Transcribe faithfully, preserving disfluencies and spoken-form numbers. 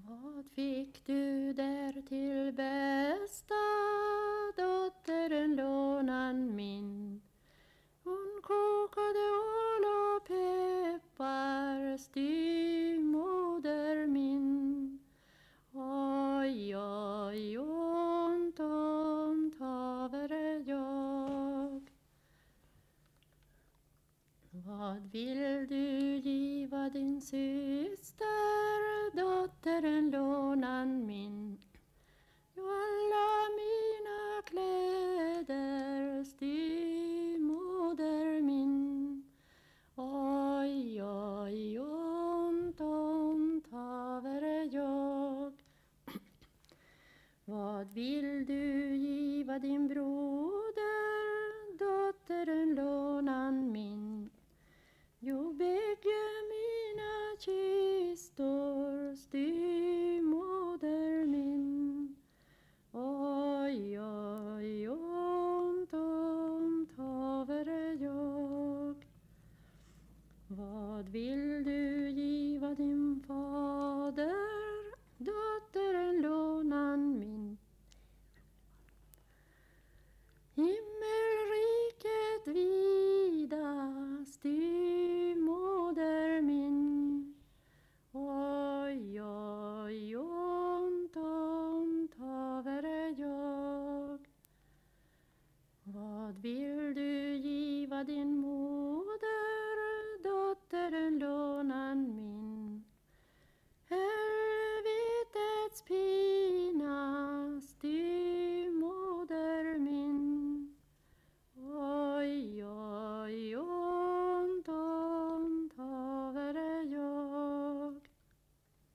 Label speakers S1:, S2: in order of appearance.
S1: Vad fick du där till bästa, dottern lånan min? Hon kokade ål och peppar, styvmoder min. Oj, oj, ont, ont haver jag. Vad vill du giva din syster, dottern lånan min? Jo, alla mina kläder, styvmoder min. Oj, oj, ont, ont haver jag. Vad vill du giva din bror?